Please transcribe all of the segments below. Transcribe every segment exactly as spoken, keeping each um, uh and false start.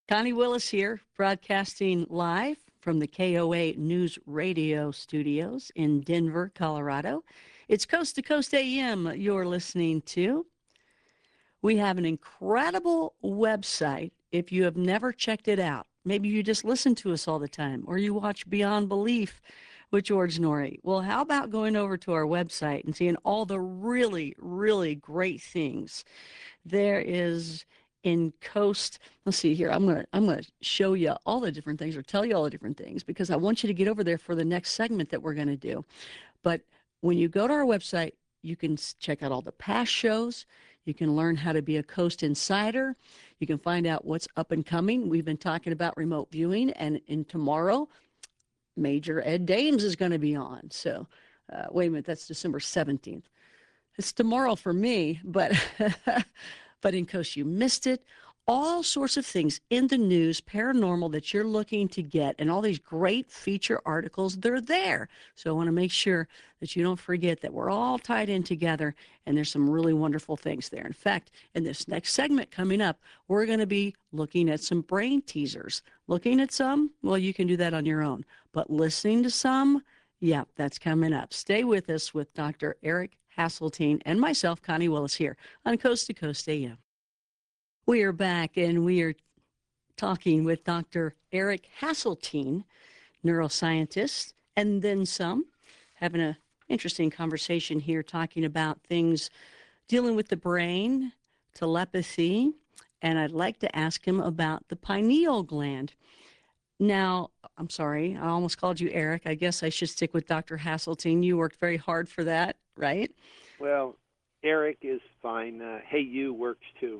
Connie Willis here, broadcasting live from the K O A News Radio studios in Denver, Colorado. It's Coast to Coast A M you're listening to. We have an incredible website if you have never checked it out. Maybe you just listen to us all the time, or you watch Beyond Belief with George Norrie. Well, how about going over to our website and seeing all the really, really great things there is in Coast. Let's see here. I'm gonna I'm gonna show you all the different things, or tell you all the different things, because I want you to get over there for the next segment that we're going to do. But when you go to our website, you can check out all the past shows. You can learn how to be a Coast insider. You can find out what's up and coming. We've been talking about remote viewing, and in tomorrow, Major Ed Dames is going to be on. So, uh, wait a minute, that's December seventeenth. It's tomorrow for me, but but in case you missed it, all sorts of things in the news, paranormal, that you're looking to get, and all these great feature articles, they're there. So I want to make sure that you don't forget that we're all tied in together, and there's some really wonderful things there. In fact, in this next segment coming up, we're going to be looking at some brain teasers. Looking at some, well, you can do that on your own, but listening to some, yeah, that's coming up. Stay with us with Doctor Eric Hasseltine and myself, Connie Willis, here on Coast to Coast A M. We are back, and we are talking with Doctor Eric Hasseltine, neuroscientist, and then some, having an interesting conversation here, talking about things dealing with the brain, telepathy, and I'd like to ask him about the pineal gland. Now, I'm sorry, I almost called you Eric. I guess I should stick with Doctor Hasseltine. You worked very hard for that, right? Well, Eric is fine. Uh, hey, you works too.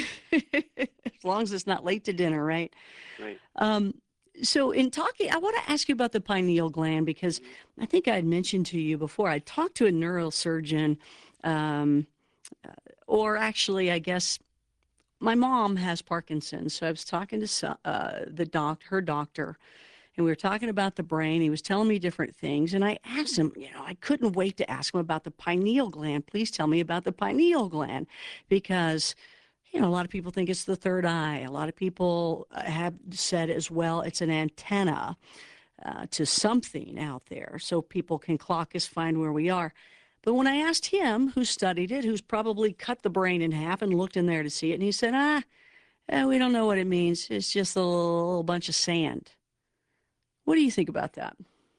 As long as it's not late to dinner, right? Right. Um, so in talking, I want to ask you about the pineal gland, because I think I had mentioned to you before, I talked to a neurosurgeon, um, uh, or actually, I guess, my mom has Parkinson's. So I was talking to uh, the doc, her doctor, and we were talking about the brain. He was telling me different things, and I asked him, you know, I couldn't wait to ask him about the pineal gland. Please tell me about the pineal gland, because you know, a lot of people think it's the third eye. A lot of people have said as well it's an antenna uh, to something out there, so people can clock us, find where we are. But when I asked him, who studied it, who's probably cut the brain in half and looked in there to see it, and he said, ah, eh, we don't know what it means. It's just a little bunch of sand. What do you think about that?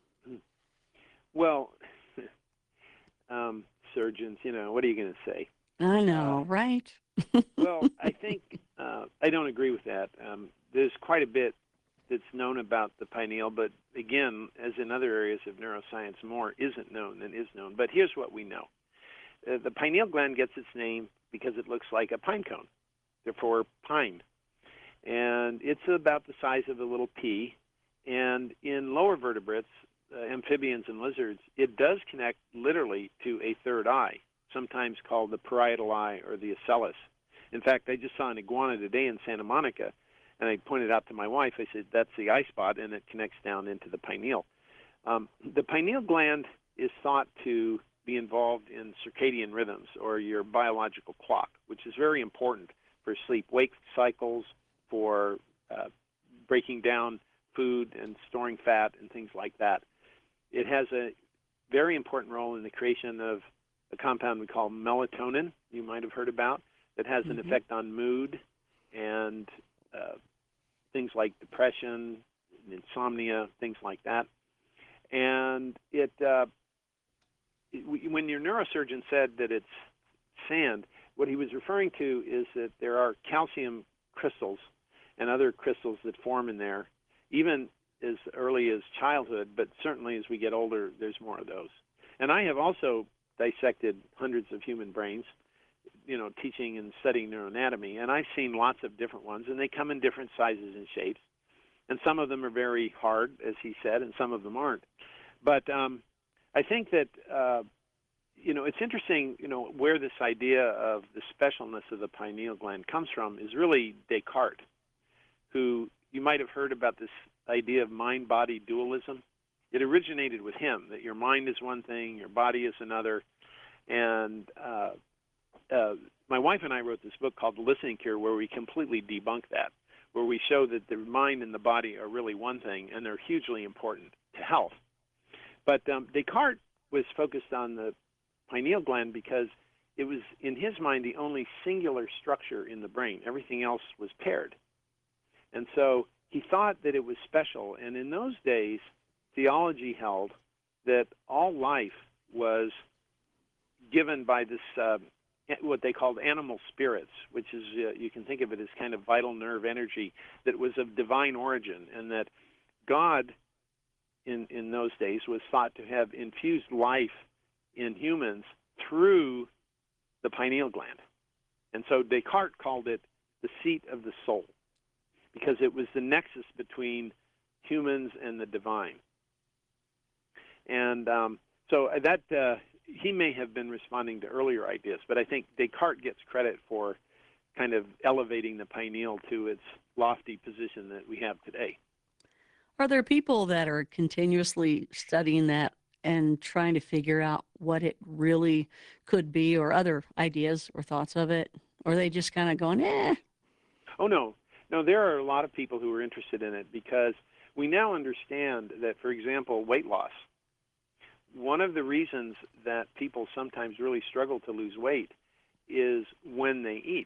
Well, um, surgeons, you know, what are you going to say? I know, uh, right? Well, I think uh, I don't agree with that. Um, there's quite a bit that's known about the pineal, but again, as in other areas of neuroscience, more isn't known than is known. But here's what we know. Uh, the pineal gland gets its name because it looks like a pine cone, therefore pine. And it's about the size of a little pea. And in lower vertebrates, uh, amphibians and lizards, it does connect literally to a third eye, sometimes called the parietal eye or the ocellus. In fact, I just saw an iguana today in Santa Monica, and I pointed out to my wife, I said, that's the eye spot, and it connects down into the pineal. Um, the pineal gland is thought to be involved in circadian rhythms, or your biological clock, which is very important for sleep-wake cycles, for uh, breaking down food and storing fat and things like that. It has a very important role in the creation of a compound we call melatonin, you might have heard about, that has an mm-hmm. effect on mood and uh, things like depression, insomnia, things like that. And it, uh, it, when your neurosurgeon said that it's sand, what he was referring to is that there are calcium crystals and other crystals that form in there, even as early as childhood, but certainly as we get older, there's more of those. And I have also dissected hundreds of human brains, you know, teaching and studying neuroanatomy, and I've seen lots of different ones, and they come in different sizes and shapes. And some of them are very hard, as he said, and some of them aren't. But um, I think that, uh, you know, it's interesting, you know, where this idea of the specialness of the pineal gland comes from is really Descartes, who you might have heard about this idea of mind-body dualism. It originated with him, that your mind is one thing, your body is another. And uh, uh, my wife and I wrote this book called The Listening Cure, where we completely debunk that. where we show that the mind and the body are really one thing, and they're hugely important to health. But um, Descartes was focused on the pineal gland because it was, in his mind, the only singular structure in the brain. Everything else was paired. And so he thought that it was special. And in those days, theology held that all life was given by this, uh, what they called animal spirits, which is, uh, you can think of it as kind of vital nerve energy that was of divine origin, and that God in, in those days was thought to have infused life in humans through the pineal gland. And so Descartes called it the seat of the soul, because it was the nexus between humans and the divine. And um, so that uh, he may have been responding to earlier ideas, but I think Descartes gets credit for kind of elevating the pineal to its lofty position that we have today. Are there people that are continuously studying that and trying to figure out what it really could be, or other ideas or thoughts of it? Or are they just kind of going, eh? Oh, no. No, there are a lot of people who are interested in it, because we now understand that, for example, weight loss, one of the reasons that people sometimes really struggle to lose weight is when they eat.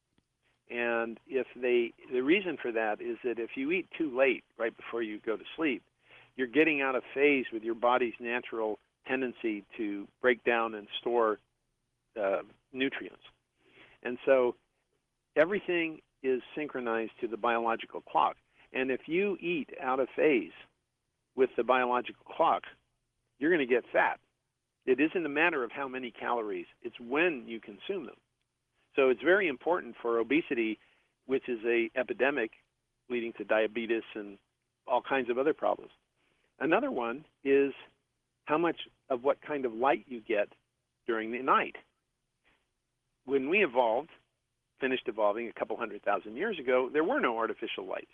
And if they, the reason for that is that if you eat too late, right before you go to sleep, you're getting out of phase with your body's natural tendency to break down and store uh, nutrients. And so everything is synchronized to the biological clock. And if you eat out of phase with the biological clock, you're going to get fat. It isn't a matter of how many calories, it's when you consume them. So it's very important for obesity, which is an epidemic leading to diabetes and all kinds of other problems. Another one is how much of what kind of light you get during the night. When we evolved, finished evolving a couple hundred thousand years ago, there were no artificial lights.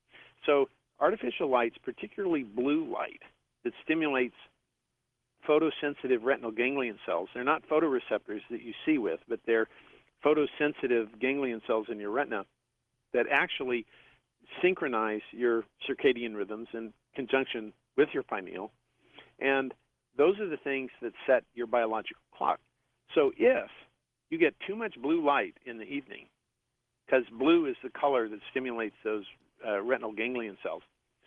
So artificial lights, particularly blue light, that stimulates photosensitive retinal ganglion cells. They're not photoreceptors that you see with, but they're photosensitive ganglion cells in your retina that actually synchronize your circadian rhythms in conjunction with your pineal. And those are the things that set your biological clock. So if you get too much blue light in the evening, because blue is the color that stimulates those uh, retinal ganglion cells,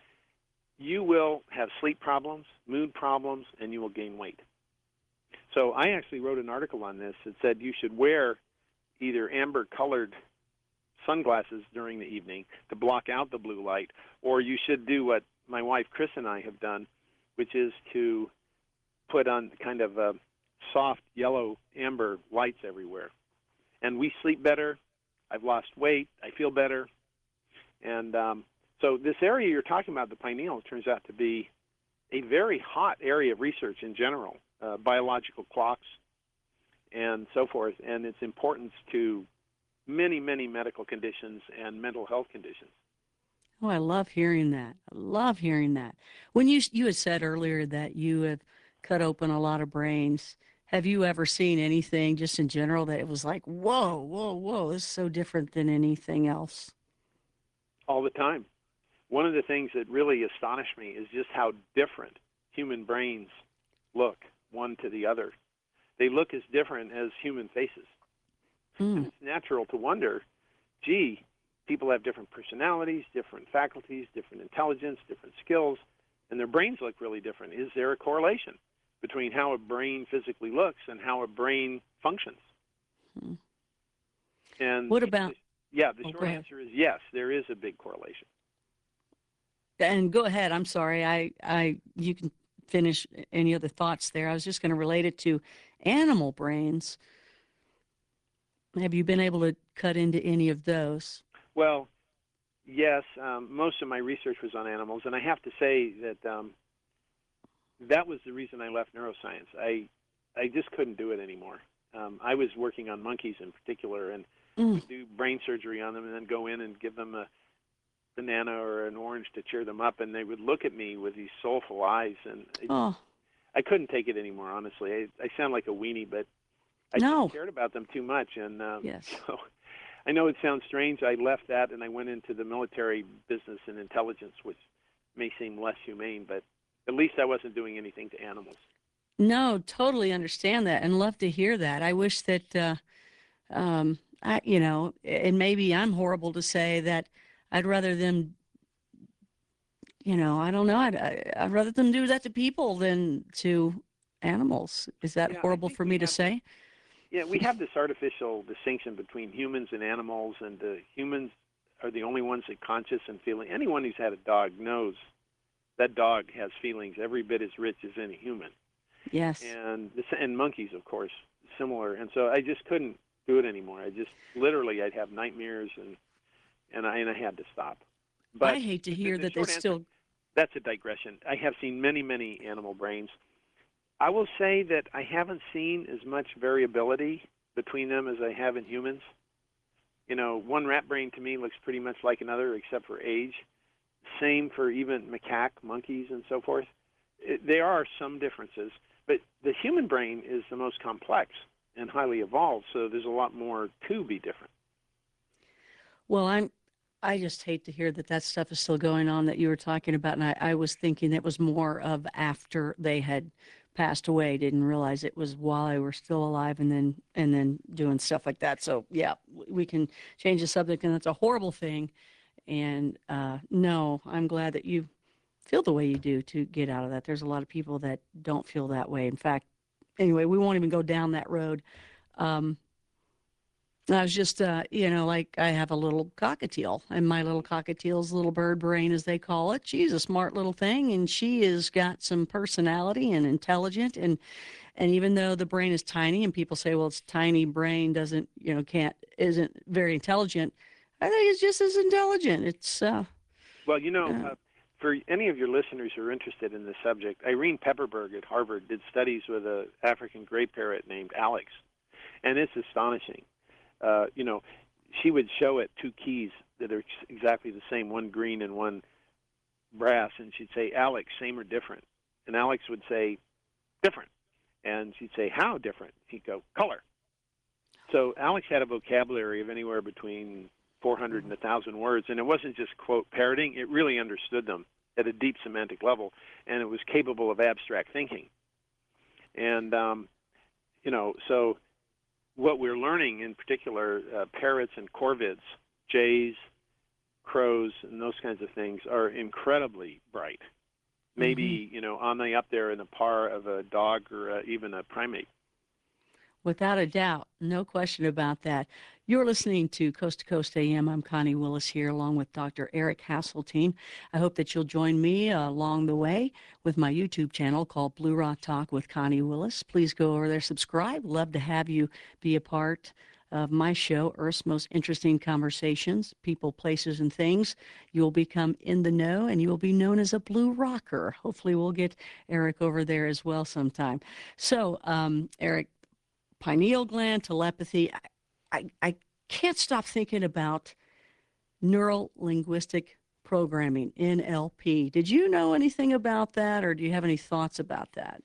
you will have sleep problems, mood problems, and you will gain weight. So I actually wrote an article on this that said you should wear either amber-colored sunglasses during the evening to block out the blue light, or you should do what my wife Chris and I have done, which is to put on kind of a soft yellow amber lights everywhere. And we sleep better. I've lost weight. I feel better. And um, so this area you're talking about, the pineal, turns out to be a very hot area of research in general, uh, biological clocks and so forth, and its importance to many, many medical conditions and mental health conditions. Oh, I love hearing that. I love hearing that. When you you had said earlier that you have cut open a lot of brains, have you ever seen anything just in general that it was like, whoa, whoa, whoa, this is so different than anything else? All the time. One of the things that really astonished me is just how different human brains look one to the other. They look as different as human faces. Mm. And it's natural to wonder, gee, people have different personalities, different faculties, different intelligence, different skills, and their brains look really different. Is there a correlation between how a brain physically looks and how a brain functions? Mm. And What about... The, yeah, the oh, short answer is yes, there is a big correlation. And go ahead. I'm sorry. I, I, you can finish any other thoughts there. I was just going to relate it to animal brains. Have you been able to cut into any of those? Well, yes. Um, most of my research was on animals, and I have to say that um, that was the reason I left neuroscience. I, I just couldn't do it anymore. Um, I was working on monkeys in particular, and Mm. would do brain surgery on them, and then go in and give them a banana or an orange to cheer them up, and they would look at me with these soulful eyes, and I, Oh, I couldn't take it anymore, honestly. I, I sound like a weenie, but I no. just cared about them too much, and um, Yes. so I know it sounds strange. I left that and I went into the military business and intelligence, which may seem less humane, but at least I wasn't doing anything to animals. No, totally understand that and love to hear that. I wish that, uh, um, I, you know, and maybe I'm horrible to say that I'd rather them, you know, I don't know, I'd, I- I'd rather them do that to people than to animals. Is that Yeah, I horrible think for we me to have this. say? Yeah, we have this artificial distinction between humans and animals, and the humans are the only ones that conscious and feeling. Anyone who's had a dog knows that dog has feelings every bit as rich as any human. Yes. And this, and monkeys, of course, similar. And so I just couldn't do it anymore. I just literally I'd have nightmares, and and I and I had to stop. I But hate to the, hear the that they short answer, still, that's a digression. I have seen many, many animal brains. I will say that I haven't seen as much variability between them as I have in humans. You know, one rat brain to me looks pretty much like another except for age. Same for even macaque, monkeys, and so forth. It, there are some differences, but the human brain is the most complex and highly evolved, so there's a lot more to be different. well, I'm, I just hate to hear that that stuff is still going on that you were talking about. And I, I was thinking that was more of after they had passed away. Didn't realize it was while they were still alive and then, and then doing stuff like that. So yeah, w- we can change the subject and that's a horrible thing. And uh, no, I'm glad that you feel the way you do to get out of that. There's a lot of people that don't feel that way. In fact, anyway, we won't even go down that road. Um, I was just, uh, you know, like I have a little cockatiel, and my little cockatiel's little bird brain, as they call it. She's a smart little thing, and she has got some personality and intelligent. And and even though the brain is tiny, and people say, well, it's tiny brain doesn't, you know, can't isn't very intelligent. I think it's just as intelligent. It's uh, Well, you know, uh uh, for any of your listeners who are interested in this subject, Irene Pepperberg at Harvard did studies with an African gray parrot named Alex, and it's astonishing. Uh, you know, she would show it two keys that are exactly the same, one green and one brass, and she'd say, Alex, same or different? And Alex would say, different. And she'd say, how different? He'd go, color. So Alex had a vocabulary of anywhere between four hundred and one thousand words, and it wasn't just, quote, parroting. It really understood them at a deep semantic level, and it was capable of abstract thinking. And, um, you know, so what we're learning in particular, uh, parrots and corvids, jays, crows, and those kinds of things are incredibly bright. hmm Maybe, you know, on the up there in the par of a dog or uh, even a primate. Without a doubt, no question about that. You're listening to Coast to Coast A M. I'm Connie Willis here along with Doctor Eric Hasseltine. I hope that you'll join me uh, along the way with my YouTube channel called Blue Rock Talk with Connie Willis. Please go over there, subscribe. Love to have you be a part of my show, Earth's Most Interesting Conversations, People, Places, and Things. You'll become in the know and you'll be known as a Blue Rocker. Hopefully, we'll get Eric over there as well sometime. So, um, Eric, pineal gland, telepathy. I, I, I can't stop thinking about neural linguistic programming, N L P. Did you know anything about that, or do you have any thoughts about that?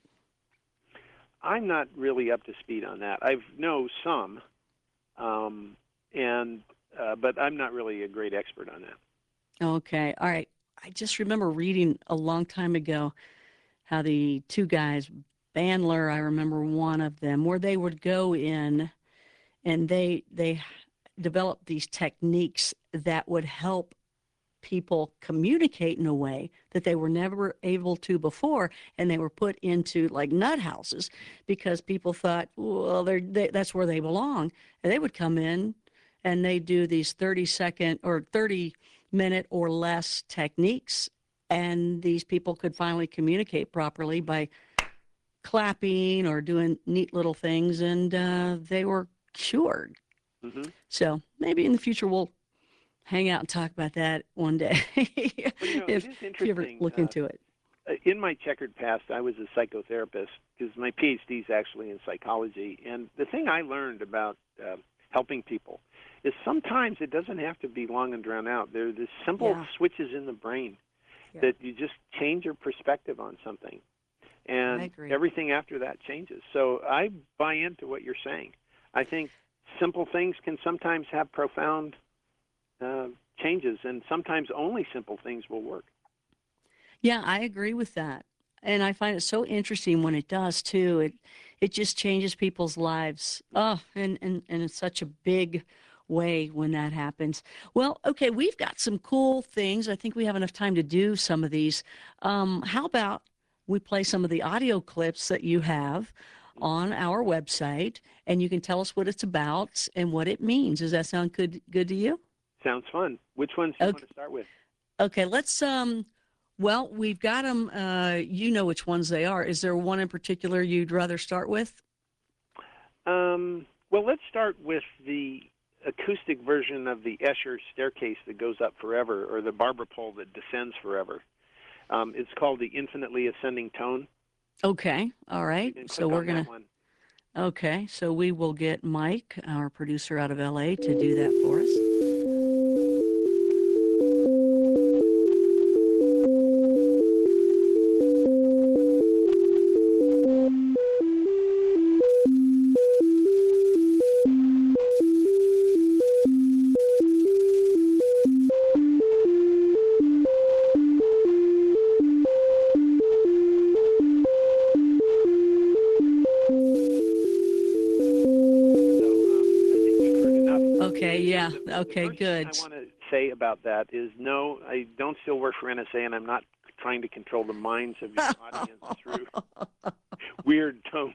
I'm not really up to speed on that. I know some, um, and uh, but I'm not really a great expert on that. Okay, all right. I just remember reading a long time ago how the two guys, Bandler, I remember one of them, where they would go in and they they developed these techniques that would help people communicate in a way that they were never able to before, and they were put into like nut houses because people thought, well, they're, they, that's where they belong, and they would come in and they do these thirty second or thirty minute or less techniques, and these people could finally communicate properly by clapping or doing neat little things, and uh, they were cured. hmm So maybe in the future we'll hang out and talk about that one day Well, you know, it if is if you ever interesting. look Uh, into it. in my checkered past, I was a psychotherapist because my PhD is actually in psychology. And the thing I learned about uh, helping people is sometimes it doesn't have to be long and drawn out. There are these simple Yeah, switches in the brain yeah, that you just change your perspective on something, I and agree. everything after that changes. So I buy into what you're saying. I think simple things can sometimes have profound uh, changes, and sometimes only simple things will work. Yeah, I agree with that. And I find it so interesting when it does too. It it just changes people's lives. Oh, and and and it's such a big way when that happens. Well, okay, we've got some cool things. I think we have enough time to do some of these. Um, how about we play some of the audio clips that you have on our website, and you can tell us what it's about and what it means. Does that sound good good to you? Sounds fun. Which ones do you Okay. want to start with? Okay, let's um well, we've got them uh you know which ones they are. Is there one in particular you'd rather start with? Um, well, let's start with the acoustic version of the Escher staircase that goes up forever, or the Barber pole that descends forever. Um, it's called the Infinitely Ascending Tone. Okay. All You right. can So click we're on going that to one. Okay, so we will get Mike, our producer out of L A, to do that for us. Okay, yeah. The, the Okay, first thing I good. want to say about that is no, I don't still work for N S A, and I'm not trying to control the minds of your audience through weird tones.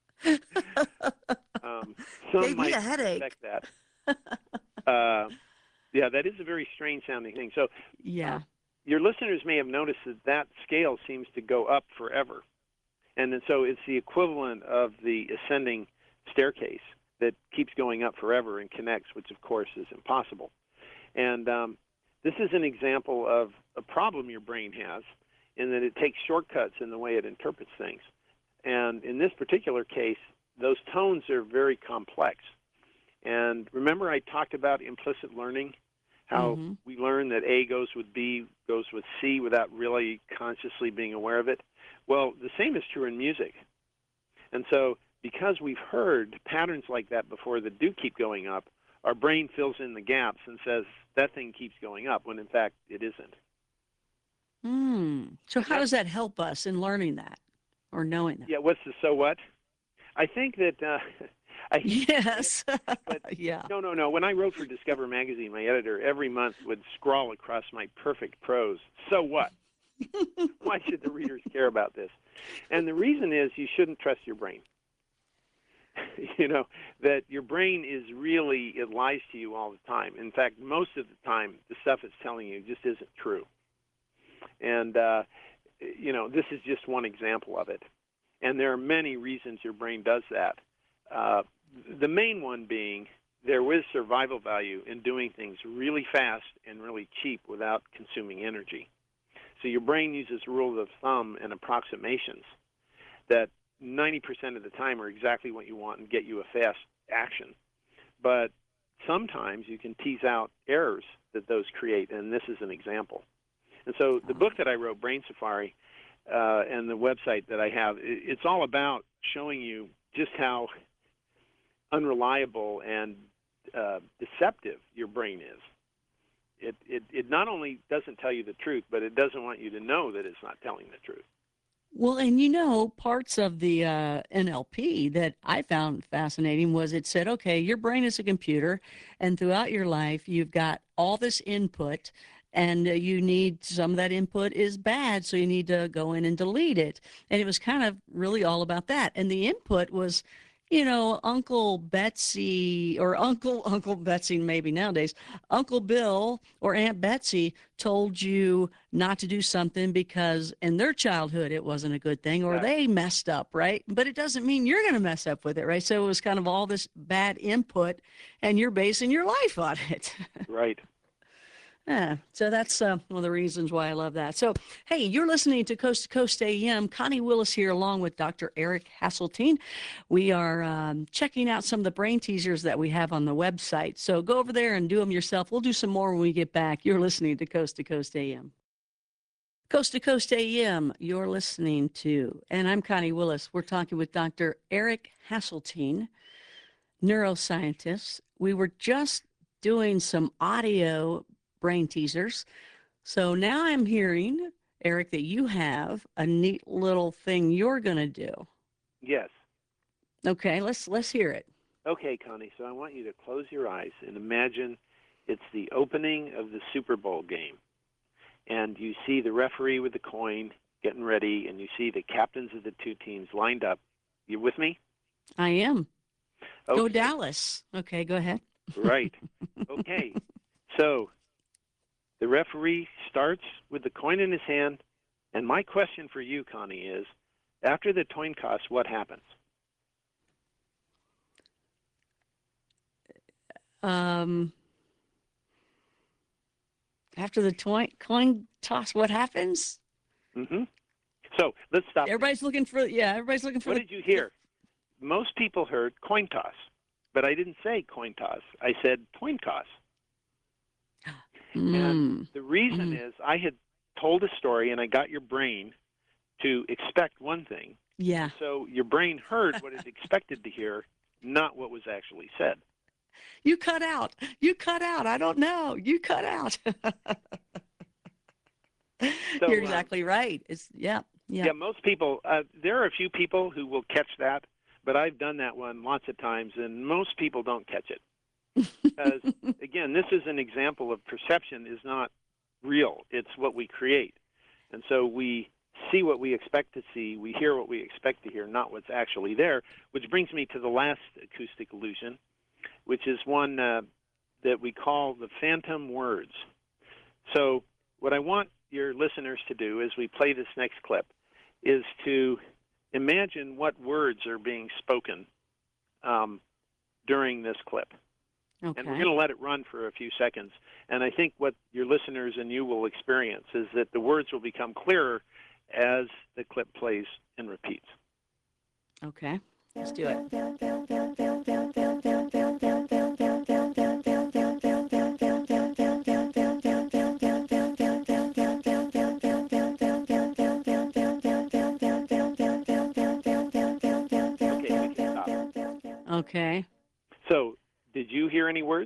Um, some Gave me might a headache. expect that. Uh, yeah, that is a very strange sounding thing. So, uh, Yeah. your listeners may have noticed that that scale seems to go up forever, and then, so it's the equivalent of the ascending staircase that keeps going up forever and connects, which of course is impossible. And um, this is an example of a problem your brain has, in that it takes shortcuts in the way it interprets things. And in this particular case, those tones are very complex. And remember I talked about implicit learning, how Mm-hmm. we learn that A goes with B, goes with C without really consciously being aware of it? Well, the same is true in music. And so because we've heard patterns like that before that do keep going up, our brain fills in the gaps and says that thing keeps going up, when in fact it isn't. Mm. So And how that's, does that help us in learning that or knowing that? yeah, what's the so what? I think that, uh, I hate to say it, Yes. but Yeah. no, no, no. When I wrote for Discover Magazine, my editor every month would scrawl across my perfect prose, so what? Why should the readers care about this? And the reason is you shouldn't trust your brain. You know, that your brain is really, it lies to you all the time. In fact, most of the time, the stuff it's telling you just isn't true. And, uh, you know, this is just one example of it. And there are many reasons your brain does that. Uh, the main one being there is survival value in doing things really fast and really cheap without consuming energy. So your brain uses rules of thumb and approximations that ninety percent of the time are exactly what you want and get you a fast action. But sometimes you can tease out errors that those create, and this is an example. And so the book that I wrote, Brain Safari, uh, and the website that I have, it's all about showing you just how unreliable and uh, deceptive your brain is. It, it, it not only doesn't tell you the truth, but it doesn't want you to know that it's not telling the truth. Well, and you know, parts of the uh, N L P that I found fascinating was it said, okay, your brain is a computer, and throughout your life, you've got all this input, and uh, you need some of that input is bad, so you need to go in and delete it. And it was kind of really all about that. And the input was, you know, Uncle Betsy or Uncle Uncle Betsy maybe nowadays, Uncle Bill or Aunt Betsy told you not to do something because in their childhood it wasn't a good thing or Exactly. they messed up, right? But it doesn't mean you're going to mess up with it, right? So it was kind of all this bad input and you're basing your life on it. Right. Yeah, so that's uh, one of the reasons why I love that. So, hey, you're listening to Coast to Coast A M. Connie Willis here, along with Doctor Eric Hasseltine. We are um, checking out some of the brain teasers that we have on the website. So go over there and do them yourself. We'll do some more when we get back. You're listening to Coast to Coast A M. Coast to Coast A M, you're listening to, and I'm Connie Willis. We're talking with Doctor Eric Hasseltine. neuroscientists. We were just doing some audio brain teasers. So now I'm hearing, Eric, that you have a neat little thing you're going to do. Yes. Okay, let's let's hear it. Okay, Connie, so I want you to close your eyes and imagine it's the opening of the Super Bowl game. And you see the referee with the coin getting ready, and you see the captains of the two teams lined up. You with me? I am. Okay. Go Dallas. Okay, go ahead. Right. Okay. So the referee starts with the coin in his hand, and my question for you, Connie, is after the coin toss, what happens? Um, after the coin, coin toss, what happens? Mm-hmm. So let's stop. Everybody's there. looking for, yeah, everybody's looking for What the, did you hear? Most people heard coin toss, but I didn't say coin toss. I said coin toss. Mm, and the reason mm. is I had told a story, and I got your brain to expect one thing. Yeah. So your brain heard what it expected to hear, not what was actually said. You cut out. You cut out. I don't know. You cut out. So, You're um, exactly right. It's yeah, yeah. Yeah, most people, uh, there are a few people who will catch that, but I've done that one lots of times, and most people don't catch it. Because, again, this is an example of perception is not real. It's what we create. And so we see what we expect to see, we hear what we expect to hear, not what's actually there, which brings me to the last acoustic illusion, which is one uh, that we call the phantom words. So what I want your listeners to do as we play this next clip is to imagine what words are being spoken um, during this clip. Okay. And we're going to let it run for a few seconds. And I think what your listeners and you will experience is that the words will become clearer as the clip plays and repeats. Okay. Let's do it. Okay. So, did you hear any words?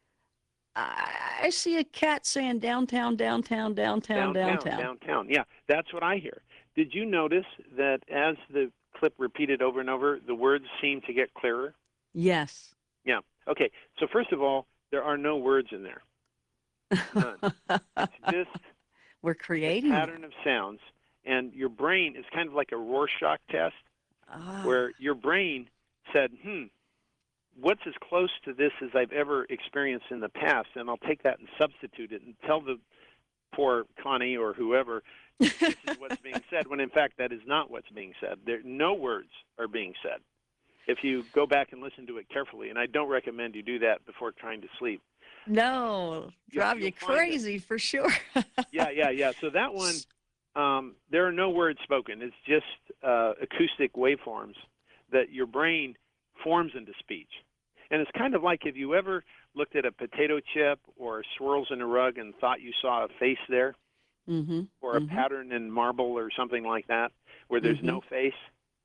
I, I see a cat saying downtown, downtown, downtown, Downtown, downtown. downtown. Yeah, that's what I hear. Did you notice that as the clip repeated over and over, the words seem to get clearer? Yes. Yeah. Okay. So first of all, there are no words in there. None. It's just We're creating a pattern of sounds, and your brain is kind of like a Rorschach test, ah. where your brain said, "Hmm, what's as close to this as I've ever experienced in the past?" And I'll take that and substitute it and tell the poor Connie or whoever this is what's being said, when in fact that is not what's being said. There, no words are being said. If you go back and listen to it carefully, and I don't recommend you do that before trying to sleep. No, drive you crazy for sure. yeah, yeah, yeah. So that one, um, there are no words spoken. It's just uh, acoustic waveforms that your brain forms into speech. And it's kind of like if you ever looked at a potato chip or swirls in a rug and thought you saw a face there, mm-hmm. or a mm-hmm. pattern in marble or something like that, where there's mm-hmm. no face.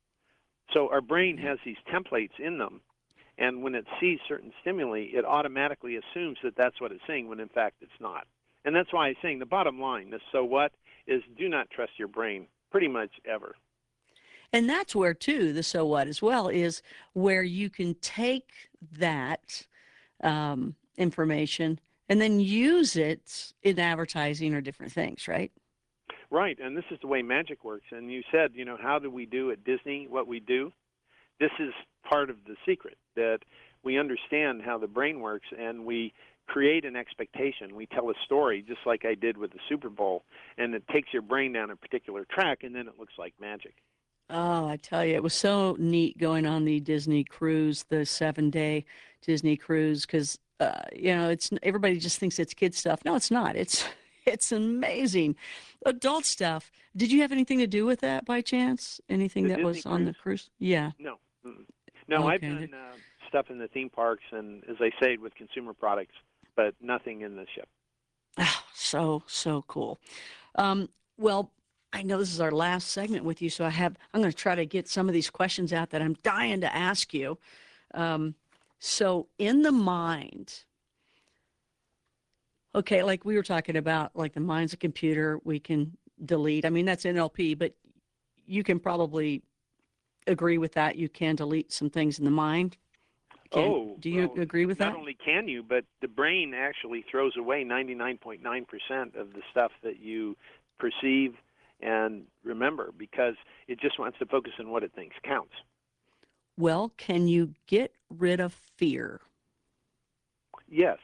So our brain has these templates in them, and when it sees certain stimuli, it automatically assumes that that's what it's seeing, when in fact it's not. And that's why I'm saying the bottom line, this so what, is do not trust your brain pretty much ever. And that's where, too, the so what as well is where you can take that um, information and then use it in advertising or different things, right? Right, and this is the way magic works. And you said, you know, how do we do at Disney what we do? This is part of the secret, that we understand how the brain works, and we create an expectation. We tell a story, just like I did with the Super Bowl, and it takes your brain down a particular track, and then it looks like magic. Oh, I tell you, it was so neat going on the Disney cruise, the seven-day Disney cruise, because, uh, you know, it's everybody just thinks it's kid stuff. No, it's not. It's it's amazing. Adult stuff. Did you have anything to do with that by chance? Anything The that Disney was on the cruise? cruise? Yeah. No. Mm-mm. No, I've Okay. done uh, stuff in the theme parks and, as I say, with consumer products, but nothing in the ship. Oh, so, so cool. Um, well, I know this is our last segment with you, so I have, I'm going to try to get some of these questions out that I'm dying to ask you. Um, So in the mind, okay, like we were talking about, like the mind's a computer, we can delete. I mean, that's N L P, but you can probably agree with that. You can delete some things in the mind. Can Oh, do you well, agree with not that? only can you, but the brain actually throws away ninety-nine point nine percent of the stuff that you perceive and remember because it just wants to focus on what it thinks counts. Well, can you get rid of fear? Yes.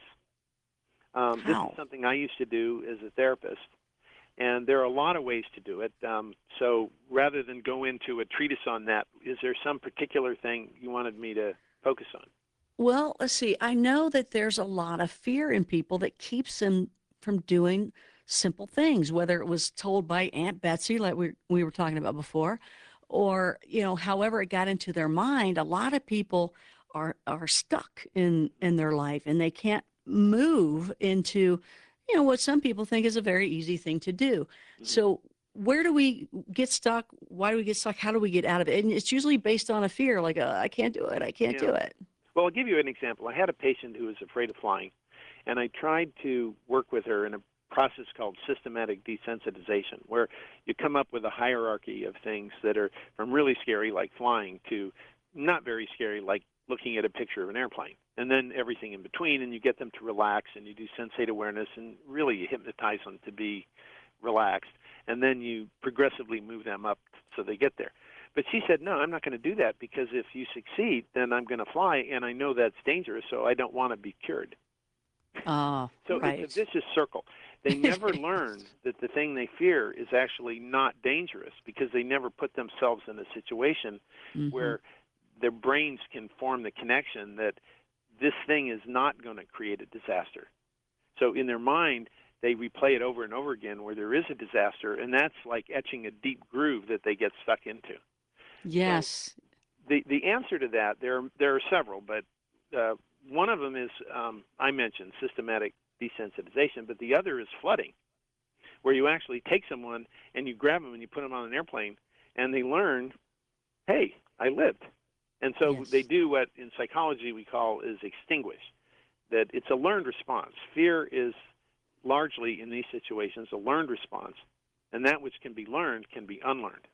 Um, this is How? something I used to do as a therapist, and there are a lot of ways to do it. Um, so rather than go into a treatise on that, is there some particular thing you wanted me to focus on? Well, let's see. I know that there's a lot of fear in people that keeps them from doing simple things, whether it was told by Aunt Betsy, like we, we were talking about before, or, you know, however it got into their mind. A lot of people are are stuck in in their life and they can't move into, you know, what some people think is a very easy thing to do. Hmm. So where do we get stuck? Why do we get stuck? How do we get out of it? And it's usually based on a fear, like, uh, I can't do it. I can't Yeah. do it. Well, I'll give you an example. I had a patient who was afraid of flying, and I tried to work with her in a process called systematic desensitization, where you come up with a hierarchy of things that are from really scary, like flying, to not very scary, like looking at a picture of an airplane, and then everything in between, and you get them to relax, and you do sensate awareness, and really you hypnotize them to be relaxed, and then you progressively move them up so they get there. But she said, no, I'm not going to do that because if you succeed, then I'm going to fly, and I know that's dangerous, so I don't want to be cured. Ah, So it's a right. vicious circle. They never learn that the thing they fear is actually not dangerous because they never put themselves in a situation Hmm. where their brains can form the connection that this thing is not going to create a disaster. So in their mind, they replay it over and over again where there is a disaster, and that's like etching a deep groove that they get stuck into. So Yes. the the answer to that, there there are several, but uh, one of them is um, I mentioned systematic desensitization, but the other is flooding, where you actually take someone and you grab them and you put them on an airplane, and they learn, hey, I lived, and so they Yes. do what in psychology we call is extinguish. That it's a learned response. Fear is largely in these situations a learned response, and that which can be learned can be unlearned.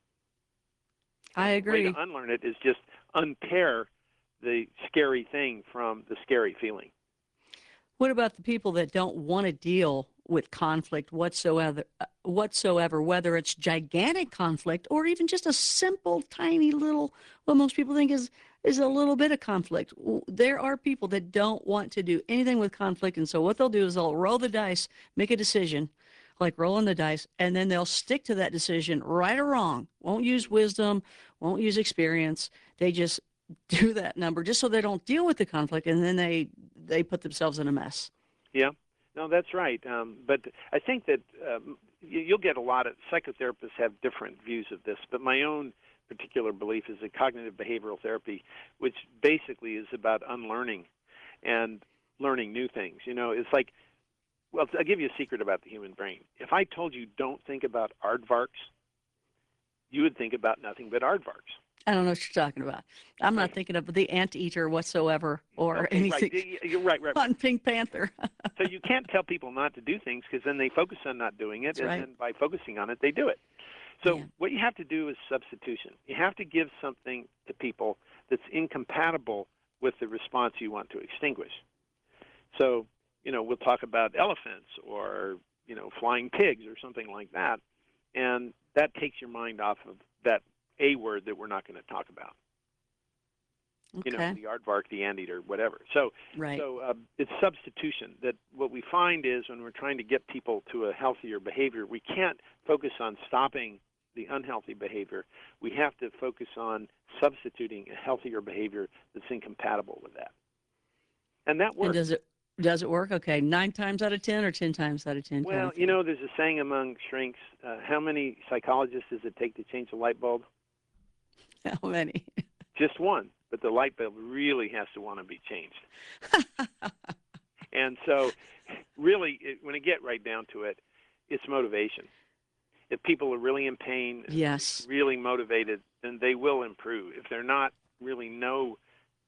I And the way to agree. unlearn it is just unpair the scary thing from the scary feeling. What about the people that don't want to deal with conflict whatsoever, uh, whatsoever, whether it's gigantic conflict or even just a simple, tiny little, what most people think is is a little bit of conflict. There are people that don't want to do anything with conflict, and so what they'll do is they'll roll the dice, make a decision, like rolling the dice, and then they'll stick to that decision, right or wrong. Won't use wisdom, won't use experience. They just do that number just so they don't deal with the conflict, and then they they put themselves in a mess. Yeah, no, that's right. Um, but I think that um, you, you'll get a lot of psychotherapists have different views of this. But my own particular belief is that cognitive behavioral therapy, which basically is about unlearning and learning new things. You know, it's like, well, I'll give you a secret about the human brain. If I told you don't think about aardvarks, you would think about nothing but aardvarks. I don't know what you're talking about. I'm not thinking of the anteater whatsoever or Okay, right. anything You're right, right, right. on Pink Panther. So you can't tell people not to do things because then they focus on not doing it, That's and right. then by focusing on it, they do it. So Yeah. what you have to do is substitution. You have to give something to people that's incompatible with the response you want to extinguish. So, you know, we'll talk about elephants or, you know, flying pigs or something like that, and that takes your mind off of that A word that we're not going to talk about. You know, Okay. the aardvark, the anteater, whatever. So, Right. so uh, it's substitution. That what we find is when we're trying to get people to a healthier behavior, we can't focus on stopping the unhealthy behavior. We have to focus on substituting a healthier behavior that's incompatible with that, and that And works. does it does it work? Okay, nine times out of ten or ten times out of ten kind Well, of you thing. know, there's a saying among shrinks: uh, how many psychologists does it take to change a light bulb? How many? Just one, but the light bulb really has to want to be changed. And so, really, it, when you get right down to it, it's motivation. If people are really in pain and Yes. really motivated, then they will improve. If they're not, really no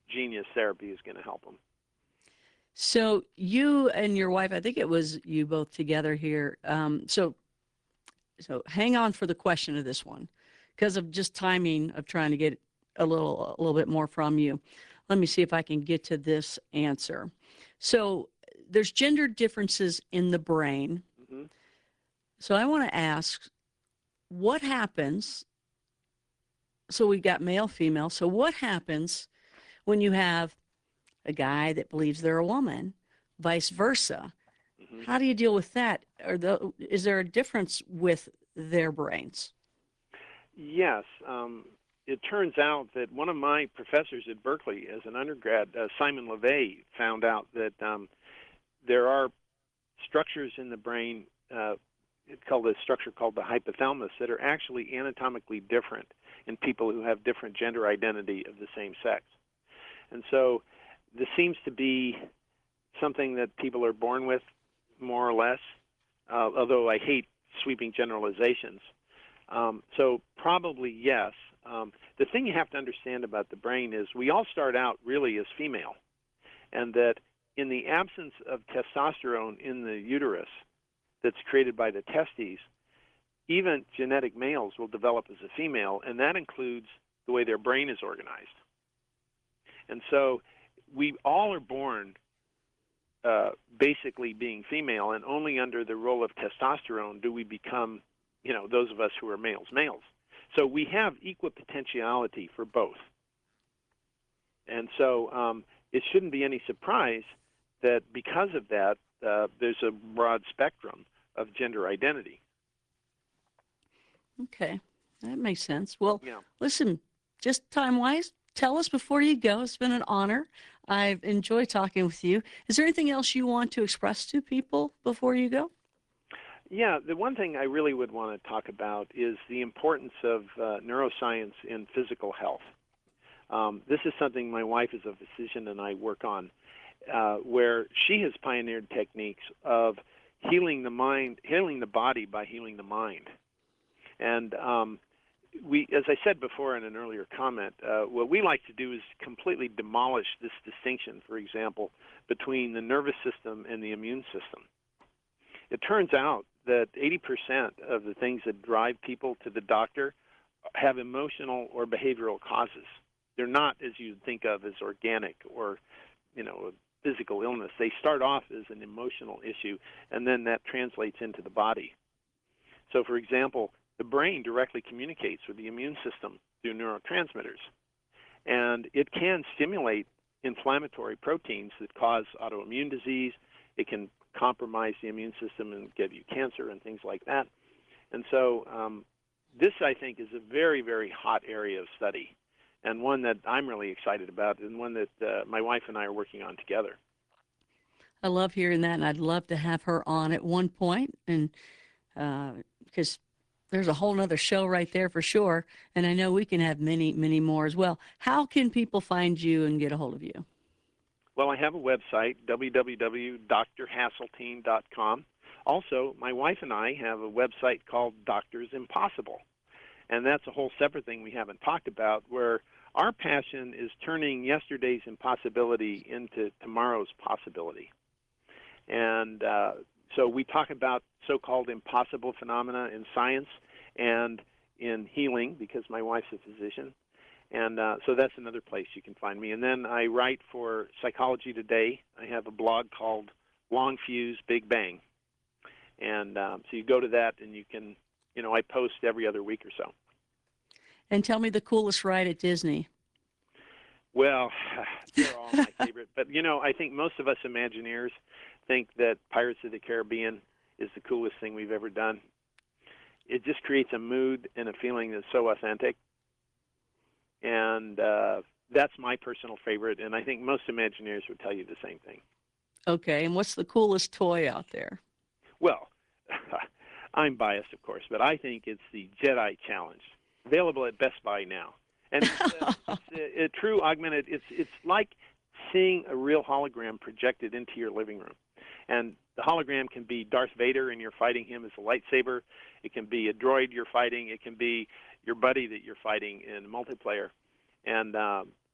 genius therapy is going to help them. So you and your wife, I think it was you both together here. Um, so so hang on for the question of this one, because of just timing of trying to get a little a little bit more from you. Let me see if I can get to this answer. So there's gender differences in the brain. Mm-hmm. So I want to ask, what happens? So we got male, female. So what happens when you have a guy that believes they're a woman, vice versa? Mm-hmm. How do you deal with that? Or the, is there a difference with their brains? Yes. Um, it turns out that one of my professors at Berkeley as an undergrad, uh, Simon LeVay, found out that um, there are structures in the brain, uh, it's called a structure called the hypothalamus, that are actually anatomically different in people who have different gender identity of the same sex. And so this seems to be something that people are born with, more or less, uh, although I hate sweeping generalizations. Um, so probably yes. Um, the thing you have to understand about the brain is we all start out really as female, and that in the absence of testosterone in the uterus that's created by the testes, even genetic males will develop as a female, and that includes the way their brain is organized. And so we all are born uh, basically being female, and only under the role of testosterone do we become, you know, those of us who are males, males. So we have equal potentiality for both. And so um, it shouldn't be any surprise that because of that, uh, there's a broad spectrum of gender identity. Okay, that makes sense. Well, Yeah. listen, just time-wise, tell us before you go. It's been an honor. I've enjoyed talking with you. Is there anything else you want to express to people before you go? Yeah, the one thing I really would want to talk about is the importance of uh, neuroscience in physical health. Um, this is something my wife is a physician and I work on, uh, where she has pioneered techniques of healing the mind, healing the body by healing the mind. And um, we, as I said before in an earlier comment, uh, what we like to do is completely demolish this distinction, for example, between the nervous system and the immune system. It turns out that eighty percent of the things that drive people to the doctor have emotional or behavioral causes. They're not, as you'd think of, as organic or, you know, a physical illness. They start off as an emotional issue, and then that translates into the body. So, for example, the brain directly communicates with the immune system through neurotransmitters, and it can stimulate inflammatory proteins that cause autoimmune disease. It can compromise the immune system and give you cancer and things like that. And so um, this, I think, is a very, very hot area of study, and one that I'm really excited about, and one that uh, my wife and I are working on together. I love hearing that, and I'd love to have her on at one point, and because uh, there's a whole nother show right there for sure, and I know we can have many, many more as well. How can people find you and get a hold of you? Well, I have a website, w w w dot d r hasseltine dot com. Also, my wife and I have a website called Doctors Impossible, and that's a whole separate thing we haven't talked about, where our passion is turning yesterday's impossibility into tomorrow's possibility. And uh, so we talk about so-called impossible phenomena in science and in healing, because my wife's a physician. And uh, so that's another place you can find me. And then I write for Psychology Today. I have a blog called Long Fuse, Big Bang. And um, so you go to that and you can, you know, I post every other week or so. And tell me the coolest ride at Disney. Well, they're all my favorite. But, you know, I think most of us Imagineers think that Pirates of the Caribbean is the coolest thing we've ever done. It just creates a mood and a feeling that's so authentic. And uh, that's my personal favorite, and I think most Imagineers would tell you the same thing. Okay, and what's the coolest toy out there? Well, I'm biased, of course, but I think it's the Jedi Challenge, available at Best Buy now. And it's, a, it's a, a true augmented, it's, it's like seeing a real hologram projected into your living room. And the hologram can be Darth Vader and you're fighting him as a lightsaber. It can be a droid you're fighting. It can be your buddy that you're fighting in multiplayer. And um,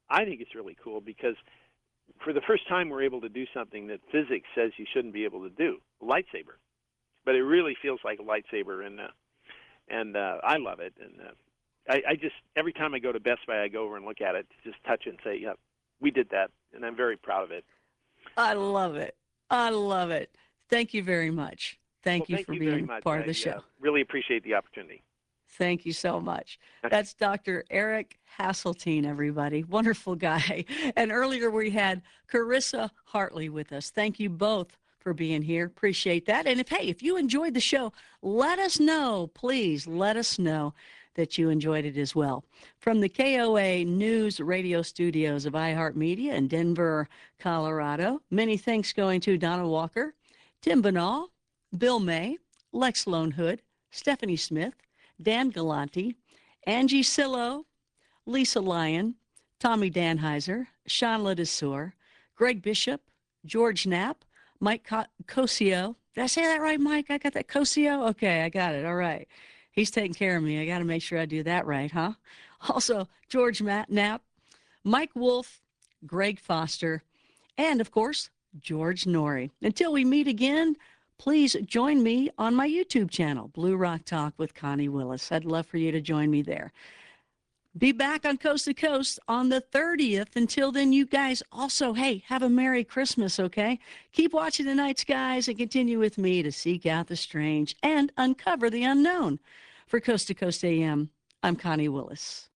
I think it's really cool because for the first time we're able to do something that physics says you shouldn't be able to do, a lightsaber. But it really feels like a lightsaber, and uh, and uh, I love it. And uh, I, I just every time I go to Best Buy, I go over and look at it, just touch it, and say, "Yep, we did that," and I'm very proud of it. I love it. I love it. Thank you very much. Thank well, you thank for you being very much. part of the I, show. Uh, really appreciate the opportunity. Thank you so much. That's Doctor Eric Hasseltine, everybody. Wonderful guy. And earlier we had Carissa Hartley with us. Thank you both for being here. Appreciate that. And if, hey, if you enjoyed the show, let us know. Please let us know that you enjoyed it as well. From the K O A News Radio Studios of iHeartMedia in Denver, Colorado, many thanks going to Donna Walker, Tim Banal, Bill May, Lex Lonehood, Stephanie Smith, Dan Galanti, Angie Sillo, Lisa Lyon, Tommy Danheiser, Sean Ledesor, Greg Bishop, George Knapp, Mike Cosio. Did I say that right, Mike? I got that Cosio? Okay, I got it. All right. He's taking care of me. I got to make sure I do that right, huh? Also, George Matt Knapp, Mike Wolf, Greg Foster, and, of course, George Norrie. Until we meet again, please join me on my YouTube channel, Blue Rock Talk with Connie Willis. I'd love for you to join me there. Be back on Coast to Coast on the thirtieth. Until then, you guys also, hey, have a Merry Christmas, okay? Keep watching the night skies and continue with me to seek out the strange and uncover the unknown. For Coast to Coast A M, I'm Connie Willis.